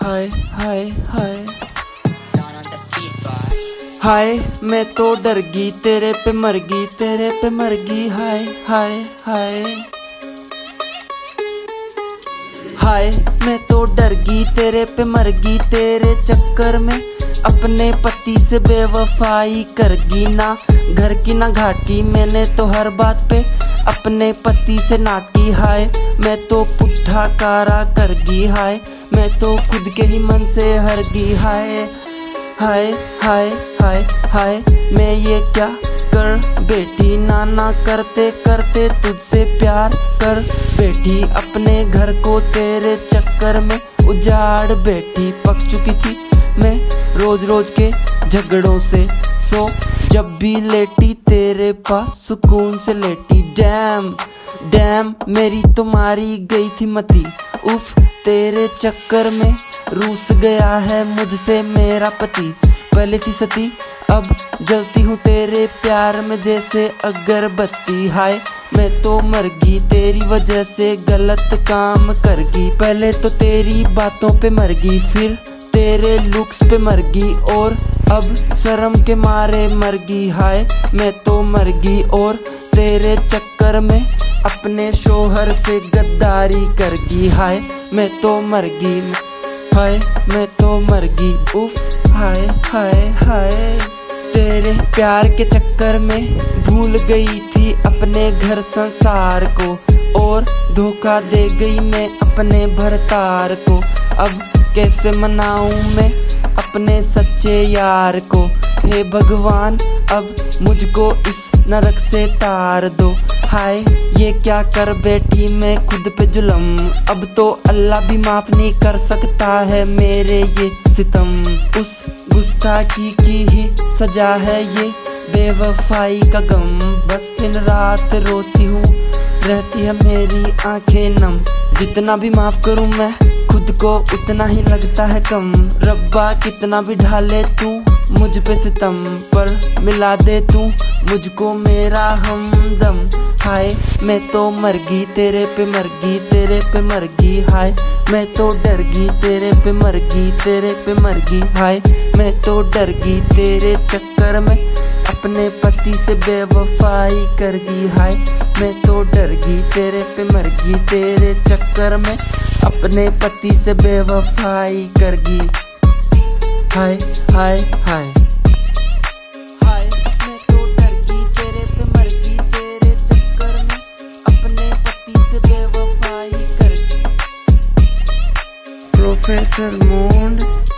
हाय हाय हाय हाय, मैं तो डर गई तेरे पे मर गई, तेरे पे मर गई। हाय हाय हाय हाय, मैं तो डर गई तेरे पे मर गई, तेरे चक्कर में अपने पति से बेवफाई कर गई। ना घर की ना घाट की, मैंने तो हर बात पे अपने पति से नाटी। हाय, मैं तो पुट्ठा कारा कर गई। हाय, मैं तो खुद के ही मन से हर गई। हाय हाय हाय हाय हाय, मैं ये क्या कर बेटी, नाना करते करते तुझसे प्यार कर बेटी। अपने घर को तेरे चक्कर में उजाड़ बेटी। पक चुकी थी मैं रोज रोज के झगड़ों से, सो जब भी लेटी तेरे पास सुकून से लेटी। डैम डैम, मेरी तुम्हारी गई थी मती। उफ, तेरे चक्कर में रूस गया है मुझसे मेरा पति। पहले थी सती, अब जलती हूँ तेरे प्यार में जैसे अगरबत्ती। हाय, मैं तो मर गई तेरी वजह से, गलत काम कर गई। पहले तो तेरी बातों पे मर गई, फिर तेरे लुक्स पे मर गई, और अब शर्म के मारे मर गई। हाय, मैं तो मर गई और तेरे चक्कर में अपने शोहर से गद्दारी कर गई। हाय, मैं तो मर गई। हाय, मैं तो मर गई। उफ, हाय हाय हाय, तेरे प्यार के चक्कर में भूल गई थी अपने घर संसार को, और धोखा दे गई मैं अपने भरतार को। अब कैसे मनाऊं मैं अपने सच्चे यार को। हे भगवान, अब मुझको इस नरक से तार दो। हाय, ये क्या कर बैठी मैं खुद पे जुल्म। अब तो अल्लाह भी माफ नहीं कर सकता है मेरे ये सितम। उस गुस्ताखी की ही सजा है ये बेवफाई का गम। बस दिन रात रोती हूँ, रहती है मेरी आंखें नम। जितना भी माफ करूँ मैं खुद को उतना ही लगता है कम। रब्बा कितना भी ढाले तू मुझ पे सितम, पर मिला दे तू मुझको मेरा हमदम। हाय, मैं तो मर गई तेरे पे मर गई, तेरे पे मर गई। हाय, मैं तो डर गई तेरे पे मर गई, तेरे पे मर गई। हाय, मैं तो डर गई तेरे चक्कर में अपने पति से बेवफाई कर गई। हाय, मैं तो डर गई तेरे पे मर गई, तेरे चक्कर में अपने पति से बेवफाई कर गई। हाय हाय हाय हाय, मैं तो डर गई तेरे पे मर गई, तेरे चक्कर में अपने पति से बेवफाई कर गई। प्रोफेसर मूंड।